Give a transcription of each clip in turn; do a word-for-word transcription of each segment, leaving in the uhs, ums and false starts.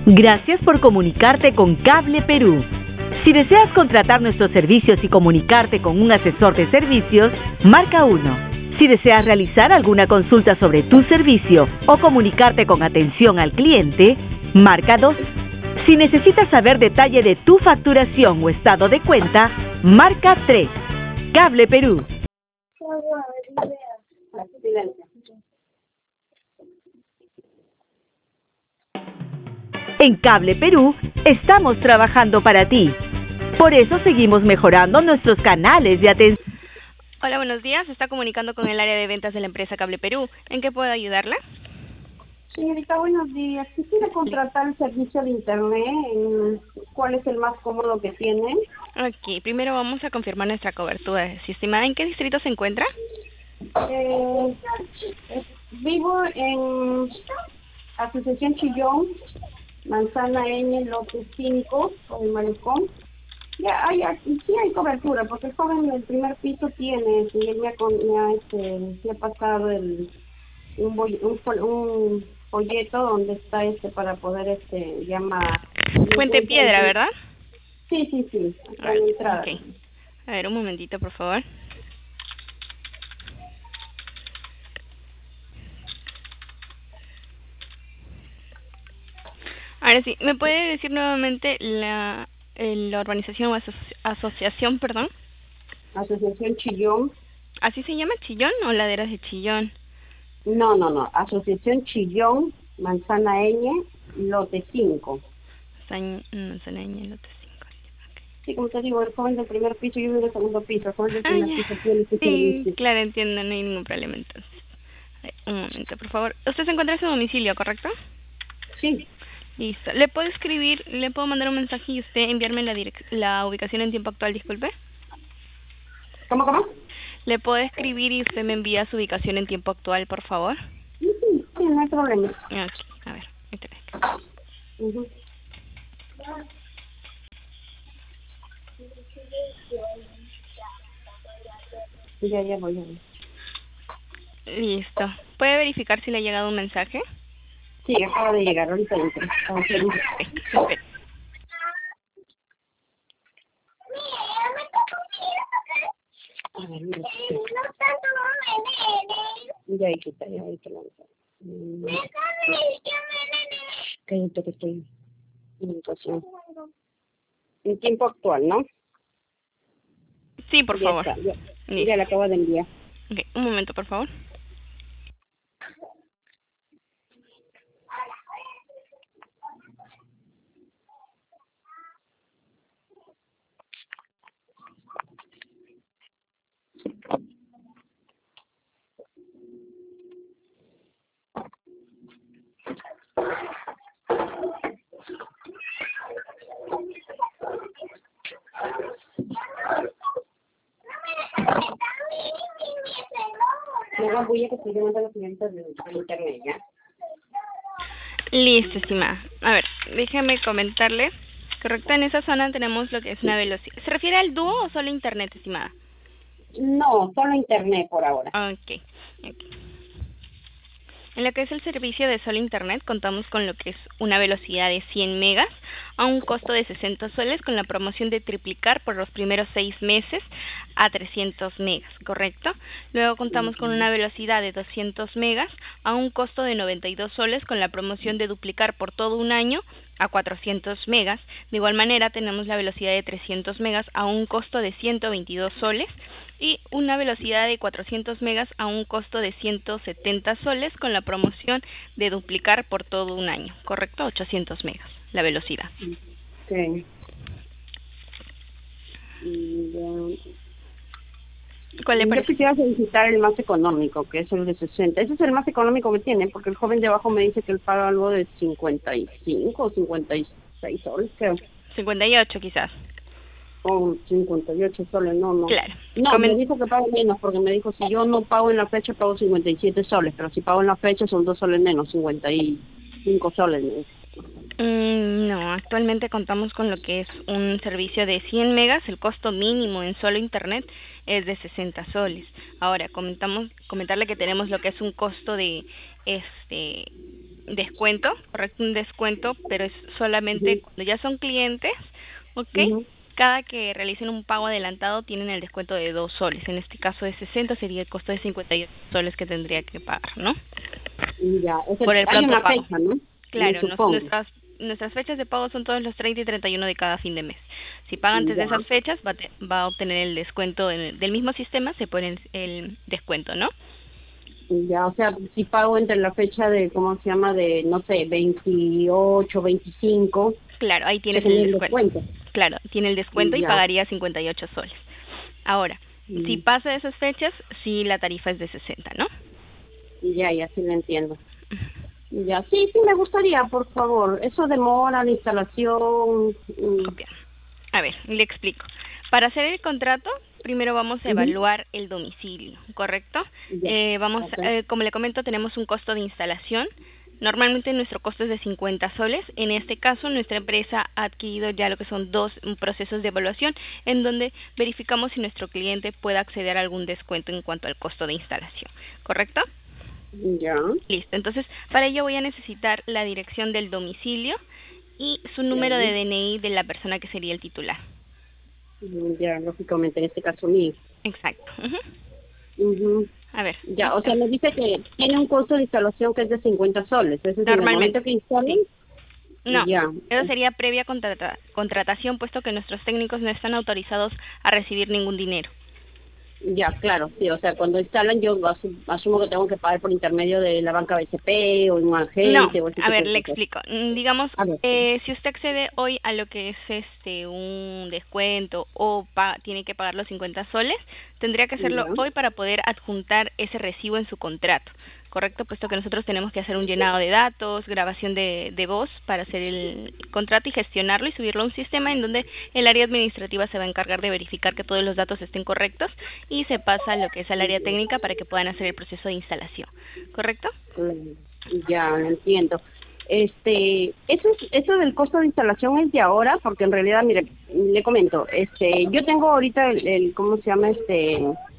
Gracias por comunicarte con Cable Perú. Si deseas contratar nuestros servicios y comunicarte con un asesor de servicios, marca uno. Si deseas realizar alguna consulta sobre tu servicio o comunicarte con atención al cliente, marca dos. Si necesitas saber detalle de tu facturación o estado de cuenta, marca tres. Cable Perú. En Cable Perú estamos trabajando para ti. Por eso seguimos mejorando nuestros canales de atención. Hola, buenos días. Se está comunicando con el área de ventas de la empresa Cable Perú. ¿En qué puedo ayudarla? Señorita, buenos días. Quisiera contratar el servicio de internet. en- ¿Cuál es el más cómodo que tienen? Ok, primero vamos a confirmar nuestra cobertura. Si estimada, ¿en qué distrito se encuentra? Eh, eh, vivo en Asociación Chillón, Manzana N, lote cinco, con el malecón. Ya hay, aquí sí hay cobertura, porque el joven del primer piso tiene, y él me ha, con- me ha, este, me ha pasado el, un, boll- un, fol- un folleto donde está este para poder este llamar. Puente Piedra, ¿verdad? Sí, sí, sí, A acá ver, en la entrada. ok. A ver, un momentito, por favor. Ahora sí, ¿me puede decir nuevamente la, eh, la urbanización o aso- asociación, perdón? Asociación Chillón. ¿Así se llama, Chillón o Laderas de Chillón? No, no, no. Asociación Chillón, Manzana N, lote cinco. San- no, San Año, lote cinco. Sí, como te digo, el joven del primer piso, yo vivo en el segundo piso. El joven del Ah, primer ya. piso tiene ese Sí, servicio. claro, entiendo, no hay ningún problema entonces. A ver, un momento, por favor. Usted se encuentra en su domicilio, ¿correcto? Sí. Listo. ¿Le puedo escribir, le puedo mandar un mensaje y usted enviarme la direc la ubicación en tiempo actual, disculpe? ¿Cómo, cómo? ¿Le puedo escribir y usted me envía su ubicación en tiempo actual, por favor? Sí, sí, sí, no hay problema. Ok, a ver, ahí tenés. Ujú. Ya, ya voy, ya voy. Listo. ¿Puede verificar si le ha llegado un mensaje? Sí, acaba de llegar, ahorita entra. Ah, sí. Ok, espere. A ver, mira. Ya, hijita, ya, ahorita la mm. Cállate que estoy en comunicación. En tiempo actual, ¿no? Sí, por Ya favor. está, ya, Listo. ya la acabo de enviar. Ok, un momento, por favor. Luego voy a que estoy llamando a la señorita de de internet, ¿ya? Listo, estimada. A ver, déjeme comentarle. Correcto, en esa zona tenemos lo que es una velocidad. ¿Se refiere al dúo o solo internet, estimada? No, solo internet por ahora. Ok, ok. En lo que es el servicio de solo internet, contamos con lo que es una velocidad de cien megas a un costo de sesenta soles con la promoción de triplicar por los primeros seis meses a trescientos megas, ¿correcto? Luego contamos con una velocidad de doscientos megas a un costo de noventa y dos soles con la promoción de duplicar por todo un año a cuatrocientos megas. De igual manera tenemos la velocidad de trescientos megas a un costo de ciento veintidós soles y una velocidad de cuatrocientos megas a un costo de ciento setenta soles con la promoción de duplicar por todo un año, ¿correcto? ochocientos megas, la velocidad. Sí. Y, ya. ¿Cuál le Yo parece? quisiera solicitar el más económico, que es el de sesenta. Ese es el más económico que tiene, porque el joven de abajo me dice que él paga algo de cincuenta y cinco o cincuenta y seis soles, creo. cincuenta y ocho quizás. O cincuenta y ocho soles, no, no. Claro. No, Comen- me dijo que pago menos, porque me dijo, si yo no pago en la fecha, pago cincuenta y siete soles, pero si pago en la fecha son dos soles menos, cincuenta y cinco soles, me dijo. Mm, no, actualmente contamos con lo que es un servicio de cien megas, el costo mínimo en solo internet es de sesenta soles. Ahora, comentamos comentarle que tenemos lo que es un costo de este descuento, correcto, un descuento, pero es solamente uh-huh. cuando ya son clientes, ¿ok? Uh-huh. Cada que realicen un pago adelantado tienen el descuento de dos soles. En este caso de sesenta sería el costo de cincuenta y ocho soles que tendría que pagar, ¿no? Ya, o sea, Por el hay pronto una pago. fecha, ¿no? Claro, Me nos- supongo. nuestras nuestras fechas de pago son todos los treinta y treinta y uno de cada fin de mes. Si paga antes de Ya. esas fechas, va a, te- va a obtener el descuento del, del mismo sistema, se pone el, el descuento, ¿no? Ya, o sea, si pago entre la fecha de, ¿cómo se llama? De, no sé, veintiocho, veinticinco, Claro, ahí se tienes genera el el descuento. descuento. Claro, tiene el descuento y Ya. pagaría cincuenta y ocho soles. Ahora, si Mm, pasa de esas fechas, sí la tarifa es de sesenta, ¿no? Ya, ya, sí lo entiendo. Ya, sí, sí me gustaría, por favor. Eso demora la instalación. mm, Copiar. A ver, le explico. Para hacer el contrato, primero vamos a ujú, evaluar el domicilio, ¿correcto? Ya, Eh, vamos, ok. eh, como le comento, tenemos un costo de instalación. Normalmente nuestro costo es de cincuenta soles. En este caso, nuestra empresa ha adquirido ya lo que son dos mm, procesos de evaluación en donde verificamos si nuestro cliente puede acceder a algún descuento en cuanto al costo de instalación, ¿correcto? Ya, Listo. Entonces, para ello voy a necesitar la dirección del domicilio y su ya, número de D N I de la persona que sería el titular. mm, ya, lógicamente, en este caso mío. Exacto. Ujú. Ujú. A ver, Ya, o listo. sea, me dice que tiene un costo de instalación que es de cincuenta soles. Ese es en el Normalmente, momento que instalen. sí. No, Ya, eso sería previa contrata- contratación, puesto que nuestros técnicos no están autorizados a recibir ningún dinero. ya, claro, sí, o sea, cuando instalan yo asu- asumo que tengo que pagar por intermedio de la banca B C P o un No, agente o ese a tipo ver, de le cosas. explico. Mm, Digamos, A ver, eh, si usted accede hoy a lo que es este un descuento o pa tiene que pagar los cincuenta soles, tendría que hacerlo ya, hoy para poder adjuntar ese recibo en su contrato, ¿correcto? Puesto que nosotros tenemos que hacer un llenado de datos, grabación de, de voz para hacer el contrato y gestionarlo y subirlo a un sistema en donde el área administrativa se va a encargar de verificar que todos los datos estén correctos y se pasa a lo que es al área técnica para que puedan hacer el proceso de instalación, ¿correcto? mm, ya, lo entiendo. Este, eso es, eso del costo de instalación es de ahora, porque en realidad, mire, le comento, este, yo tengo ahorita el, el ¿cómo se llama? Este,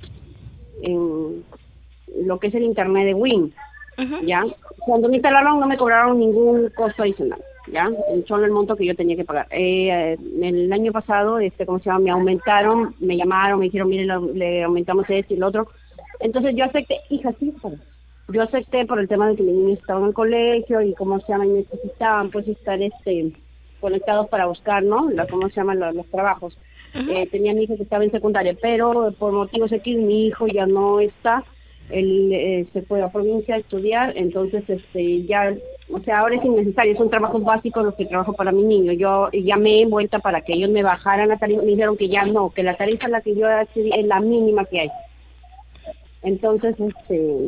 en lo que es el internet de Win, Ujú. ¿ya? Cuando me instalaron no me cobraron ningún costo adicional, ¿ya? Solo el monto que yo tenía que pagar. Eh, el año pasado, este, ¿cómo se llama? Me aumentaron, me llamaron, me dijeron, mire, lo- le aumentamos esto y lo otro. Entonces yo acepté, hija, sí, para. Yo acepté por el tema de que mis niños estaban en el colegio y, ¿cómo se llama? Y necesitaban, pues, estar, este, conectados para buscar, ¿no? La, ¿cómo se llaman? Los, los trabajos. Ujú. Eh, tenía mi hijo que estaba en secundaria, pero por motivos X mi hijo ya no está, él eh, se fue a provincia a estudiar, entonces este ya, o sea, ahora es innecesario, son trabajos básicos los que trabajo para mi niño. Yo llamé en vuelta para que ellos me bajaran la tarifa, me dijeron que ya no, que la tarifa a la que yo accedí es la mínima que hay. Entonces, este,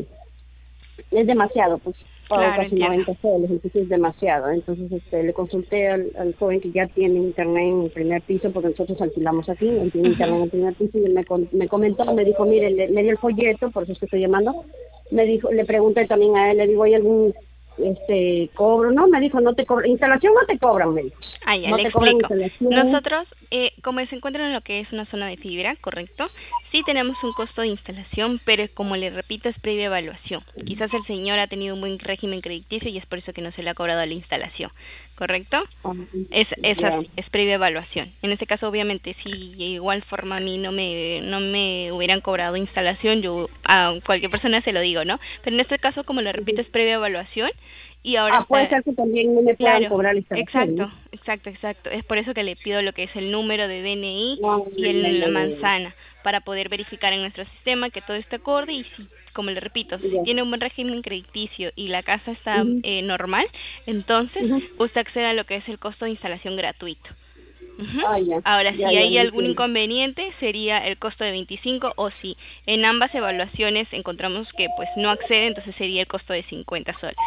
es demasiado, pues pago Claro, casi entiendo. noventa soles, entonces es demasiado. Entonces este le consulté al, al joven que ya tiene internet en el primer piso, porque nosotros alquilamos aquí, él tiene internet Ujú. en el primer piso, y él me, con- me comentó, me dijo, mire, le, le di el folleto, por eso es que estoy llamando, me dijo, le pregunté también a él, le digo, ¿hay algún este cobro? No, me dijo, no te cobran, instalación no te cobran, me dijo, Ah, ya no le te cobran explico. instalación. Nosotros, eh, como se encuentra en lo que es una zona de fibra, ¿correcto? Sí tenemos un costo de instalación, pero como le repito, es previa evaluación. Quizás el señor ha tenido un buen régimen crediticio y es por eso que no se le ha cobrado la instalación, ¿correcto? Ah, Es, es ya, así, es previa evaluación. En este caso, obviamente, si de igual forma a mí no me no me hubieran cobrado instalación, yo a cualquier persona se lo digo, ¿no? Pero en este caso, como le repito, es previa evaluación y ahora ah, puede está. ser que también no me puedan Claro, cobrar la instalación, exacto, ¿no? exacto, exacto. Es por eso que le pido lo que es el número de D N I No, y ya, el, la ya, ya, manzana para poder verificar en nuestro sistema que todo esté acorde y si, como le repito, si ya. tiene un buen régimen crediticio y la casa está Ujú, eh, normal, entonces ujú. usted accede a lo que es el costo de instalación gratuito. Ujú. Ah, ya, Ahora, ya, si ya, hay lo algún entiendo. inconveniente, sería el costo de veinticinco o si en ambas evaluaciones encontramos que pues no accede, entonces sería el costo de cincuenta soles.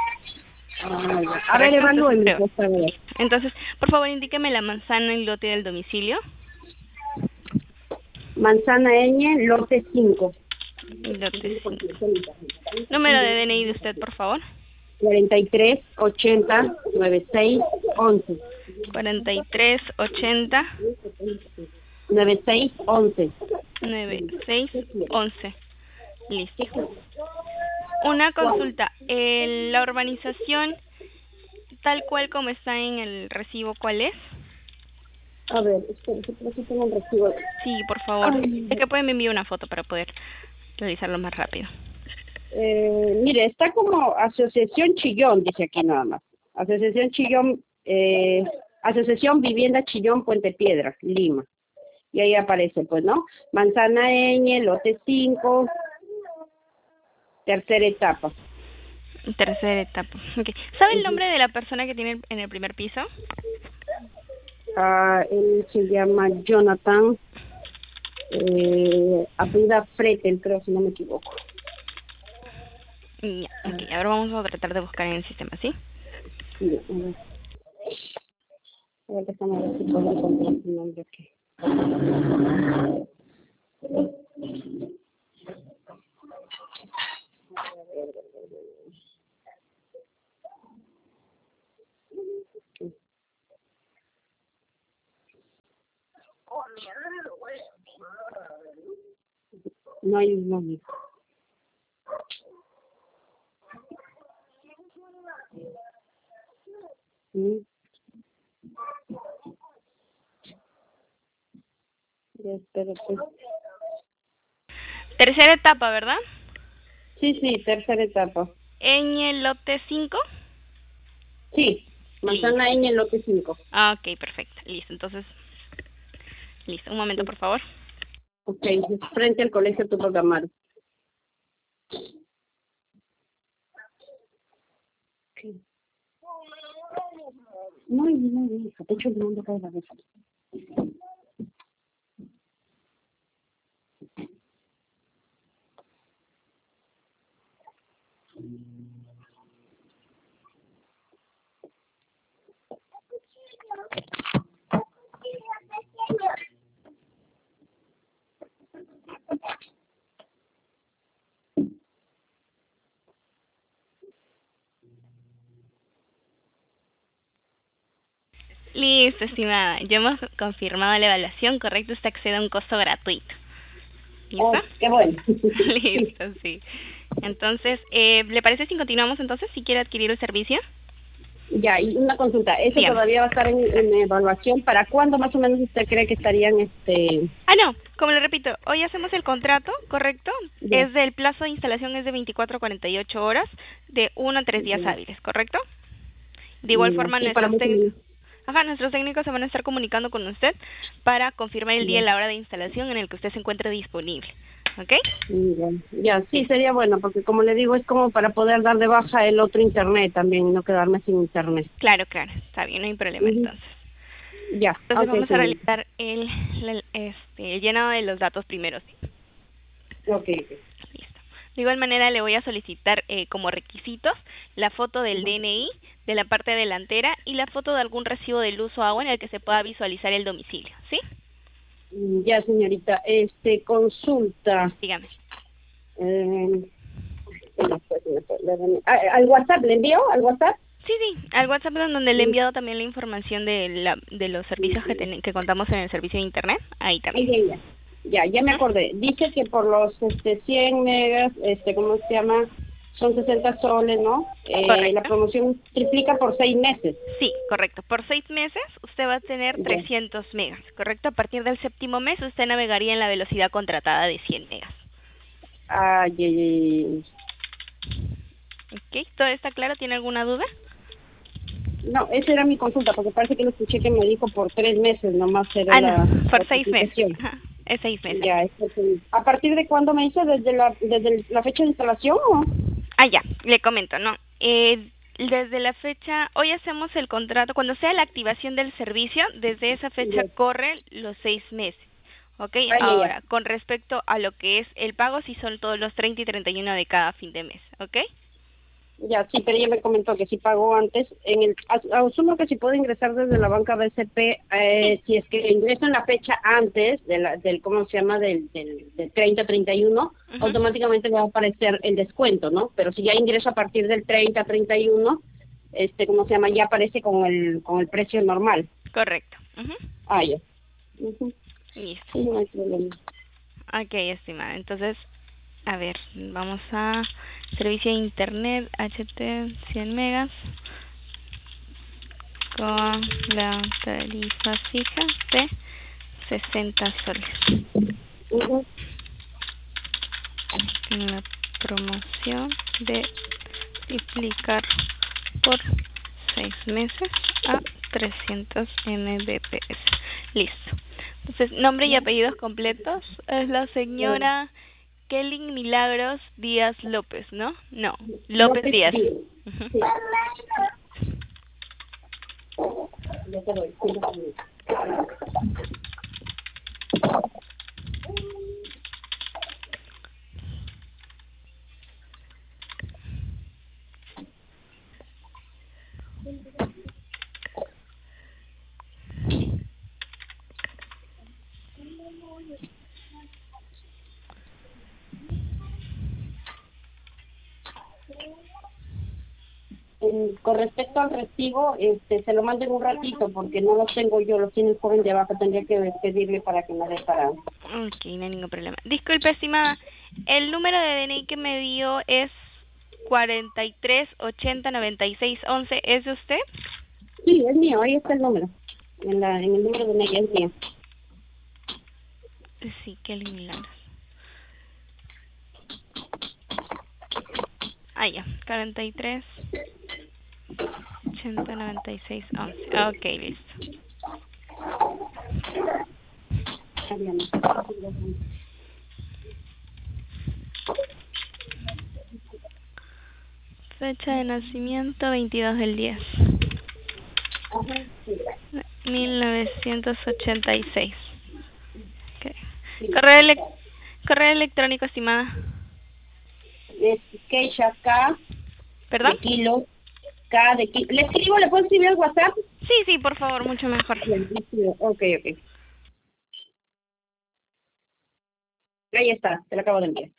Ah, ya. A ver, ¿Correcto? Entonces, evalúenme, creo. por favor. Listo. Entonces, por favor, indíqueme la manzana y lote del domicilio. Manzana Ñ, lote cinco. Lote cinco. Número de D N I de usted, por favor. cuarenta y tres ochenta noventa y seis once. cuarenta y tres ochenta noventa y seis once. noventa y seis once. Listo. Una consulta. Eh, la urbanización tal cual como está en el recibo, ¿cuál es? A ver, espera, que por aquí tengo un recibo. Sí, por favor. Ay. Es que pueden enviar una foto para poder realizarlo más rápido. Eh, mire, está como Asociación Chillón, dice aquí nada más. Asociación Chillón, eh, Asociación Vivienda Chillón Puente Piedra, Lima. Y ahí aparece, pues, ¿no? Manzana Eñe, lote cinco, tercera etapa. Tercera etapa. Okay. ¿Sabe el nombre de la persona que tiene en el primer piso? Ah, él se llama Jonathan, eh, apellida Fretel, creo, si no me equivoco. Ya, ok. Ahora vamos a tratar de buscar en el sistema, ¿sí? Sí, a ver. A ver, déjame ver si puedo encontrar su nombre aquí. No hay un nombre. ¿Sí? Ya espero, pues. Tercera etapa, ¿verdad? Sí, sí, tercera etapa. En el lote cinco. Sí, manzana Eñe, lote cinco. Ah, ok, perfecto. Listo, entonces. Listo, un momento, por favor. Ok, frente al colegio Tupac Amaru. Okay. Muy bien, muy bien, hija. Te echo el mundo acá de la mesa. Listo, estimada. Ya hemos confirmado la evaluación. Correcto, usted accede a un costo gratuito. ¿Listo? Oh, qué bueno. Listo, sí. Entonces, eh, ¿le parece si continuamos entonces? Si quiere adquirir el servicio. Ya, y una consulta. ¿Eso Dígame. todavía va a estar en, en evaluación? ¿Para cuándo más o menos usted cree que estarían, este... Ah, no, como le repito, hoy hacemos el contrato, ¿correcto? Ya. Es del plazo de instalación es de veinticuatro a cuarenta y ocho horas, de uno a tres días Ya. hábiles, ¿correcto? De igual Ya, forma, sí, para nuestros mucho técnicos... menos. Ajá, nuestros técnicos se van a estar comunicando con usted para confirmar el día Ya. y la hora de instalación en el que usted se encuentre disponible, ¿ok? Ya, ya, sí, sería bueno, porque como le digo, es como para poder dar de baja el otro internet también, y no quedarme sin internet. Claro, claro, está bien, no hay problema Ujú. entonces. Ya, Entonces ok, vamos a señorita. realizar el, el, este, el llenado de los datos primero, ¿sí? Ok, ok. Listo. De igual manera le voy a solicitar eh, como requisitos la foto del Ujú. D N I de la parte delantera y la foto de algún recibo de luz o agua en el que se pueda visualizar el domicilio, ¿sí? Mm, ya, señorita, este, consulta. Dígame. Eh, ¿Al WhatsApp le envío? ¿Al WhatsApp? Sí, sí, al WhatsApp en donde le he Sí. enviado también la información de la, de los servicios que, ten, que contamos en el servicio de internet, ahí Ay, también. ya, ya. Ya, ya me ¿Mm? acordé. Dice que por los este, cien megas, este, ¿cómo se llama? Son sesenta soles, ¿no? Eh, la Correcto. promoción triplica por seis meses. Sí, correcto. Por seis meses usted va a tener Ya. trescientos megas, ¿correcto? A partir del séptimo mes usted navegaría en la velocidad contratada de cien megas. Ay, ay, ay. ¿Ok? ¿Todo está claro? ¿Tiene alguna duda? No, esa era mi consulta, porque parece que lo escuché que me dijo por tres meses nomás era Ah, la no, por seis meses. notificación. Ajá, es seis meses. Ya, es porque- ¿a partir de cuándo me dice? ¿Desde la desde la fecha de instalación o? Ah, ya, le comento, ¿no? Eh, desde la fecha, hoy hacemos el contrato, cuando sea la activación del servicio, desde esa fecha Ya. corren los seis meses. ¿Ok? Ay, ay, ay. Ahora, con respecto a lo que es el pago, sí son todos los treinta y treinta y uno de cada fin de mes. ¿Ok? Ya, sí, pero ella me comentó que si pagó antes, en el, as- asumo que si puedo ingresar desde la banca B C P, eh, si es que ingreso en la fecha antes de la, del, ¿cómo se llama?, del, del, del treinta, treinta y uno, Ujú. automáticamente me va a aparecer el descuento, ¿no? Pero si ya ingreso a partir del treinta, treinta y uno, este, ¿cómo se llama?, ya aparece con el, con el precio normal. Correcto. Ujú. Ah, ya. Ujú. Listo. Sí, no hay problema. Ok, estimada. Entonces, a ver, vamos a servicio de internet H T cien megas. con la tarifa fija de sesenta soles. Uh-huh. En la promoción de triplicar por seis meses a trescientos megabits. Listo. Entonces, nombre y apellidos completos es la señora Kelly Milagros Díaz López, ¿no? No, López, López Díaz. Díaz. Uh-huh. Sí. Ya te doy. Con respecto al recibo, este, se lo mando en un ratito porque no los tengo yo, los tiene el joven de abajo, tendría que pedirle para que me dé para... Ok, no hay ningún problema. Disculpe, estimada, el número de D N I que me dio es cuarenta y tres ochenta noventa y seis once, ¿es de usted? Sí, es mío, ahí está el número, en, la, en el número de D N I es mío. Sí, qué lindo. Ah, ya, cuarenta y tres ochenta noventa y seis once. Ok, listo. Fecha de nacimiento veintidós del diez mil novecientos ochenta y seis. Okay. Correo, ele correo electrónico, estimada. Es Keisha K. ¿Perdón? De kilo. K de kilo. ¿Le escribo? ¿Le puedo escribir al WhatsApp? Sí, sí, por favor, mucho mejor. Ok, ok. Ahí está, te lo acabo de enviar.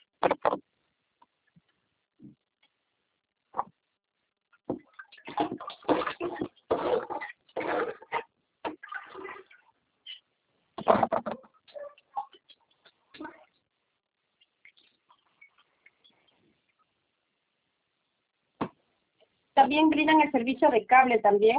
También brindan el servicio de cable también.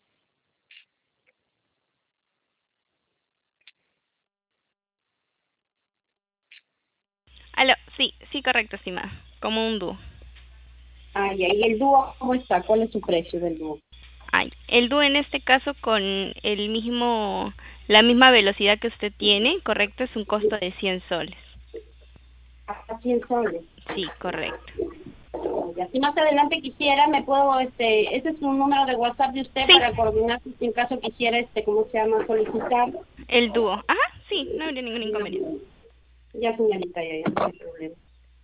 Aló, sí, sí, correcto, estimada. Como un dúo. Ah, y ahí el dúo, ¿cómo está? ¿Cuál es su precio del dúo? Ay, el dúo en este caso con el mismo, la misma velocidad que usted tiene, correcto, es un costo de cien soles. Hasta cien soles. Sí, correcto. Ya, si más adelante quisiera, me puedo, este, ese es un número de WhatsApp de usted, sí, para coordinar si en caso quisiera, este, ¿cómo se llama? Solicitar. El dúo. Ajá, sí, no habría ningún inconveniente. Ya, señorita, ya, ya, no hay problema.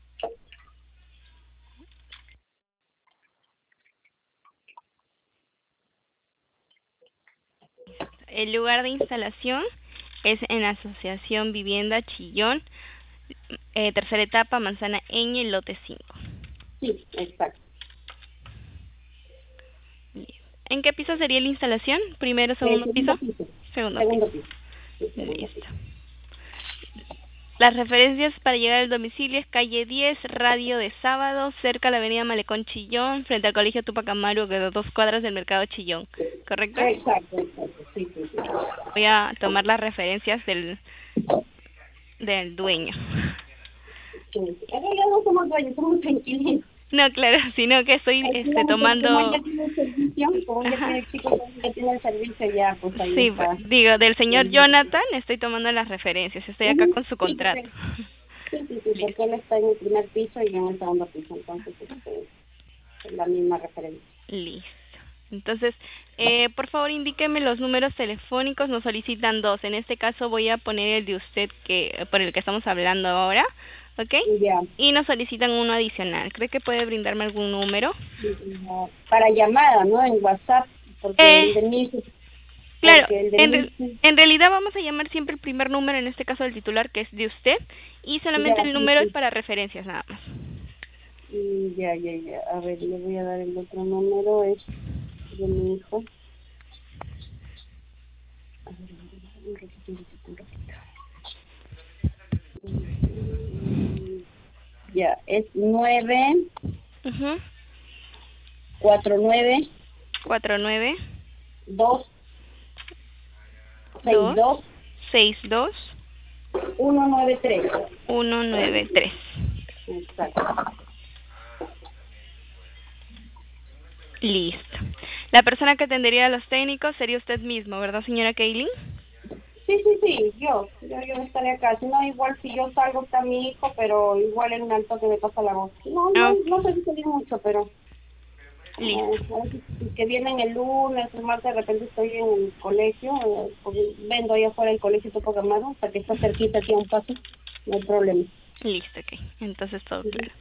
El lugar de instalación es en la Asociación Vivienda Chillón, eh, tercera etapa, Manzana Eñe, lote cinco. Sí, exacto. ¿En qué piso sería la instalación? ¿Primero, segundo, eh, segundo piso? piso? Segundo, segundo piso. piso. Sí, segundo Listo. piso. Las referencias para llegar al domicilio es calle diez, radio de sábado, cerca a la avenida Malecón Chillón, frente al colegio Tupac Amaru, que a dos cuadras del mercado Chillón, ¿correcto? Exacto, exacto, sí, sí, sí. Voy a tomar las referencias del, del dueño. Sí. En realidad no somos dueños, somos inquilinos. No, claro, sino que estoy este, tomando... Como ya tiene el servicio, como ya tiene el chico ya tiene el servicio, ya pues ahí sí, está. digo, del señor Jonathan estoy tomando las referencias, estoy acá con su contrato. Sí, sí, sí, porque él está en el primer piso y yo en el segundo piso, entonces este, es la misma referencia. Listo. Entonces, eh, por favor, indíqueme los números telefónicos, nos solicitan dos. En este caso voy a poner el de usted que por el que estamos hablando ahora, ¿ok? Ya. Y nos solicitan uno adicional. ¿Cree que puede brindarme algún número? Para llamada, ¿no? En WhatsApp, porque Eh, el de mí... Claro, el de en, mí, re en realidad vamos a llamar siempre el primer número, en este caso del titular, que es de usted, y solamente ya, el número sí, sí. es para referencias nada más. Ya, ya, ya. A ver, le voy a dar el otro número, es de mi hijo. A ver, un ratito, un ratito, un ratito. Ya, es nueve, Uh-huh. cuatro nueve, cuatro nueve, dos seis dos dos seis dos uno nueve tres. uno nueve tres. Exacto. Listo. La persona que atendería a los técnicos sería usted mismo, ¿verdad, señora Kaylin? Sí, sí, sí, yo, yo, yo estaré acá. Si no, igual si yo salgo está mi hijo, pero igual en un alto que me pasa la voz. No, no, Ok, no sé si salir mucho, pero listo. eh, a veces que vienen el lunes, el martes, de repente estoy en el colegio, eh, porque vendo ahí afuera del colegio Topo Gamaro, hasta que está cerquita aquí a un paso, no hay problema. Listo, ok. Entonces todo claro.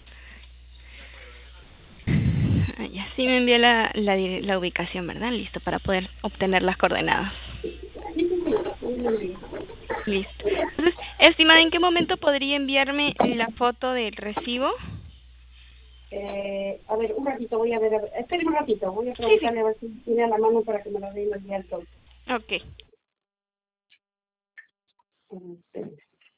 Ah, ya, sí me envió la, la, dire- la ubicación, ¿verdad? Listo, para poder obtener las coordenadas. Listo. Entonces, estimada, ¿en qué momento podría enviarme la foto del recibo? Eh, a ver, un ratito, voy a ver, a ver. Espera un ratito, voy a Sí, sí. preguntarle a ver si tiene a la mano para que me la dé y me envíe el todo. Ok. Este,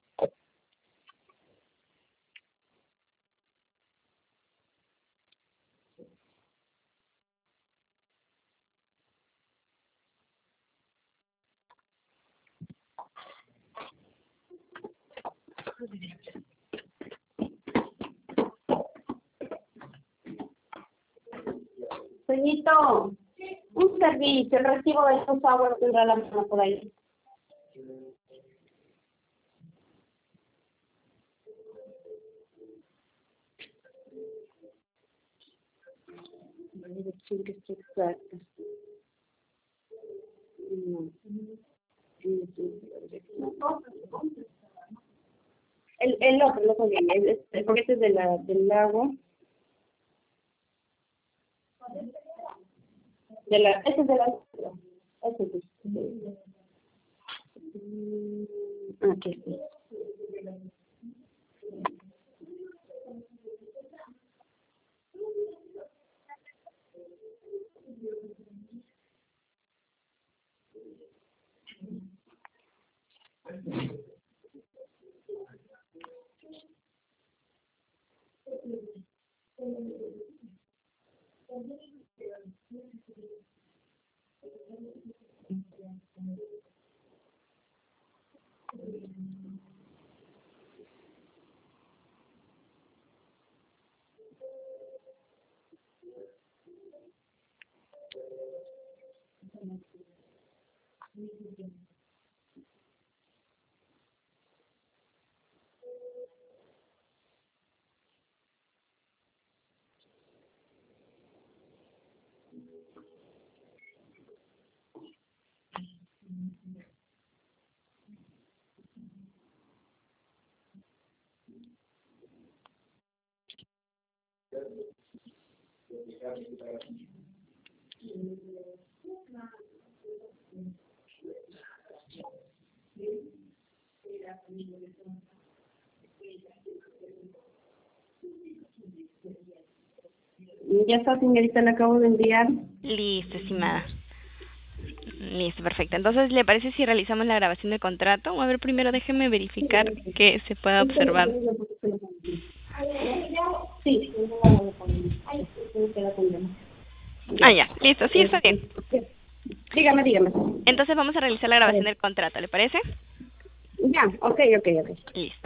Señorito, un servicio, el recibo del agua lo tendrá la mano por ahí. La dirección que está exacta. No. El, el otro, el otro bien, el, el, porque este es de la, del lago. De la, ese es de la, ese es de, mm, aquí sí. Ya está, señorita, le acabo de enviar. Listo, estimada. Listo, perfecto. Entonces, ¿le parece si realizamos la grabación del contrato? A ver, primero déjeme verificar que se pueda observar. Sí, no la voy a poner. Ay, sí, queda con llama. Ah, Ya. ya, listo, sí, está bien. Dígame, dígame. Entonces vamos a realizar la grabación del contrato, ¿le parece? Ya, ok, ok, ok. Listo.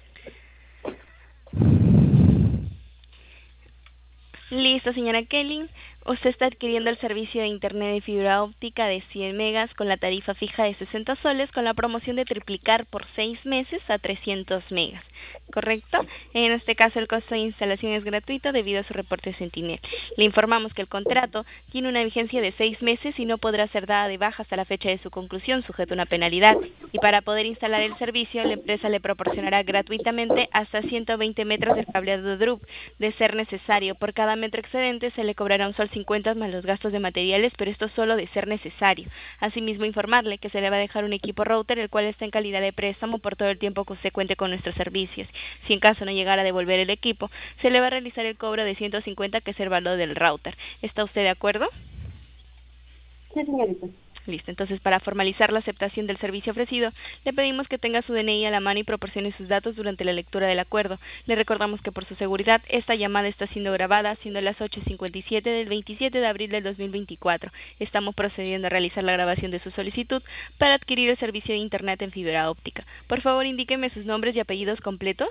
Listo, señora Kelly. Usted está adquiriendo el servicio de Internet de fibra óptica de cien megas con la tarifa fija de sesenta soles con la promoción de triplicar por seis meses a trescientos megas. ¿Correcto? En este caso el costo de instalación es gratuito debido a su reporte Sentinel. Le informamos que el contrato tiene una vigencia de seis meses y no podrá ser dada de baja hasta la fecha de su conclusión, sujeto a una penalidad. Y para poder instalar el servicio, la empresa le proporcionará gratuitamente hasta ciento veinte metros del cableado D R U P. De ser necesario, por cada metro excedente se le cobrará un sol cincuenta más los gastos de materiales, pero esto solo de ser necesario. Asimismo, informarle que se le va a dejar un equipo router, el cual está en calidad de préstamo por todo el tiempo que usted cuente con nuestros servicios. Si en caso no llegara a devolver el equipo, se le va a realizar el cobro de ciento cincuenta, que es el valor del router. ¿Está usted de acuerdo? Sí, señorita. Listo, entonces para formalizar la aceptación del servicio ofrecido, le pedimos que tenga su D N I a la mano y proporcione sus datos durante la lectura del acuerdo. Le recordamos que por su seguridad, esta llamada está siendo grabada, siendo las ocho cincuenta y siete del veintisiete de abril del dos mil veinticuatro. Estamos procediendo a realizar la grabación de su solicitud para adquirir el servicio de Internet en fibra óptica. Por favor, indíqueme sus nombres y apellidos completos.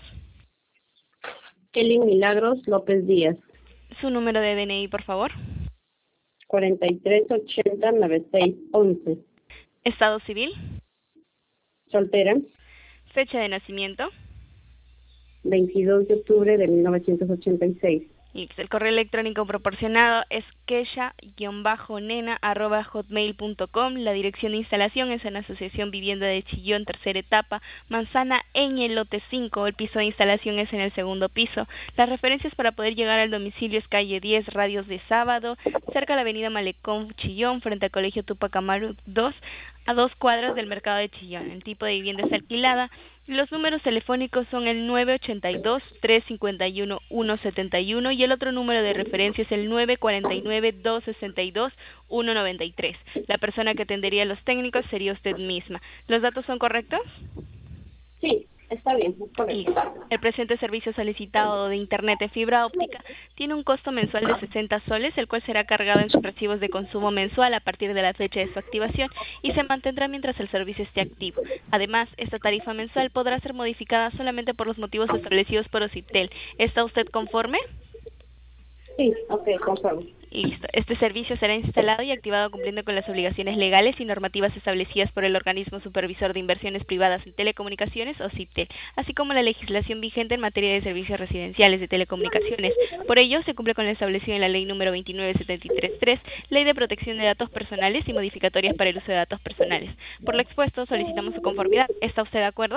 Kelly Milagros López Díaz. Su número de D N I, por favor. cuarenta y tres ochenta noventa y seis once. Estado civil. Soltera. Fecha de nacimiento. veintidós de octubre de mil novecientos ochenta y seis. Y el correo electrónico proporcionado es kesha-nena arroba hotmail punto com. La dirección de instalación es en Asociación Vivienda de Chillón, tercera etapa, Manzana Eñe, lote cinco. El piso de instalación es en el segundo piso. Las referencias para poder llegar al domicilio es calle diez, Radios de Sábado, cerca de la avenida Malecón, Chillón, frente al Colegio Tupac Amaru dos, a dos cuadras del mercado de Chillón. El tipo de vivienda es alquilada. Los números telefónicos son el nueve ochenta y dos, trescientos cincuenta y uno, ciento setenta y uno y el otro número de referencia es el nueve cuarenta y nueve, doscientos sesenta y dos, ciento noventa y tres. La persona que atendería a los técnicos sería usted misma. ¿Los datos son correctos? Sí, está bien, es correcto. El presente servicio solicitado de Internet en fibra óptica tiene un costo mensual de sesenta soles, el cual será cargado en sus recibos de consumo mensual a partir de la fecha de su activación y se mantendrá mientras el servicio esté activo. Además, esta tarifa mensual podrá ser modificada solamente por los motivos establecidos por Ocitel. ¿Está usted conforme? Sí, ok, conforme. Listo. Este servicio será instalado y activado cumpliendo con las obligaciones legales y normativas establecidas por el Organismo Supervisor de Inversiones Privadas en Telecomunicaciones, Ocitel, así como la legislación vigente en materia de servicios residenciales de telecomunicaciones. Por ello, se cumple con lo establecido en la Ley número veintinueve setenta y tres tres, Ley de Protección de Datos Personales y modificatorias para el uso de datos personales. Por lo expuesto, solicitamos su conformidad. ¿Está usted de acuerdo?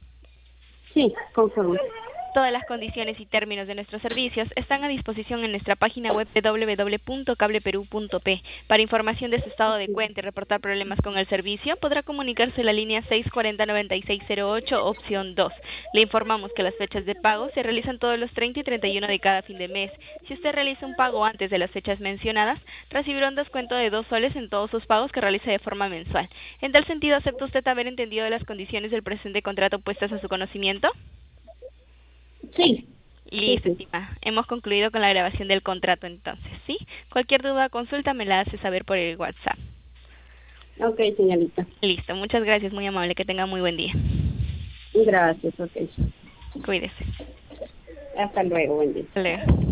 Sí, conforme. Todas las condiciones y términos de nuestros servicios están a disposición en nuestra página web doble u doble u doble u punto cableperú punto pe. Para información de su estado de cuenta y reportar problemas con el servicio, podrá comunicarse a la línea seis cuatro cero, nueve seis cero ocho, opción dos. Le informamos que las fechas de pago se realizan todos los treinta y treinta y uno de cada fin de mes. Si usted realiza un pago antes de las fechas mencionadas, recibirá un descuento de dos soles en todos sus pagos que realice de forma mensual. En tal sentido, ¿acepta usted haber entendido las condiciones del presente contrato puestas a su conocimiento? Sí. Listo, sí, sí. estimada. Hemos concluido con la grabación del contrato entonces, ¿sí? Cualquier duda o consulta me la hace saber por el WhatsApp. Ok, señorita. Listo, muchas gracias, muy amable. Que tenga muy buen día. Gracias, ok. Cuídese. Hasta luego, buen día. Hasta luego.